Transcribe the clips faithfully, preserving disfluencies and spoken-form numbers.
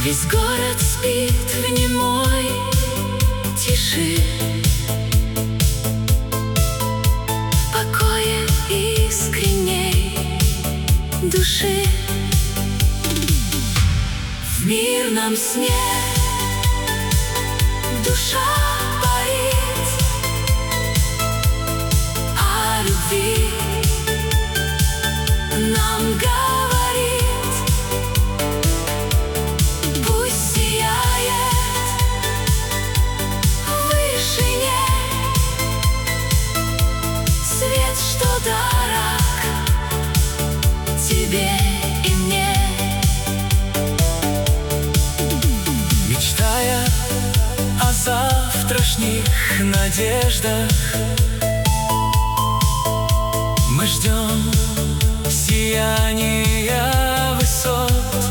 Весь город спит в немой тиши, покое искренней души. В мирном сне душа парит о любви, нам говорит: пусть сияет в вышине свет, что дорог тебе и мне. Мечтая о завтрашних надеждах, мы ждем сияния высот.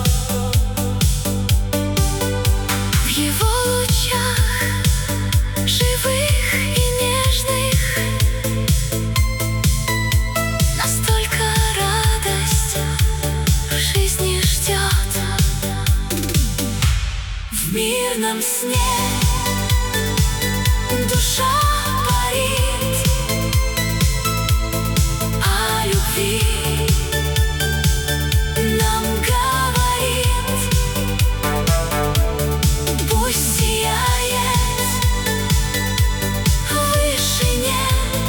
В его лучах живых и нежных настолько радость в жизни ждет. В мирном сне душа парит о любви, нам говорит: пусть сияет в вышине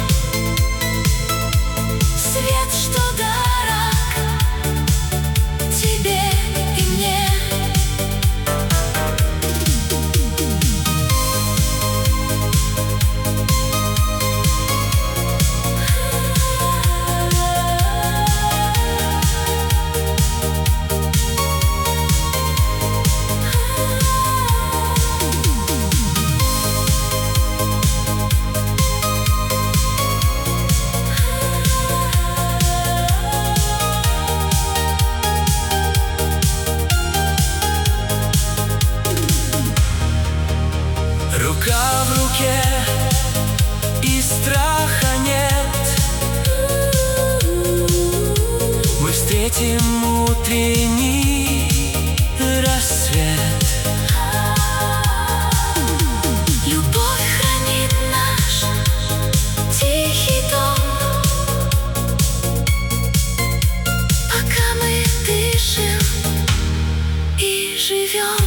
свет, что дорог тебе и мне. Рука в руке, и страха нет. Мы встретим утренний рассвет. Любовь хранит наш тихий дом, пока мы дышим и живем.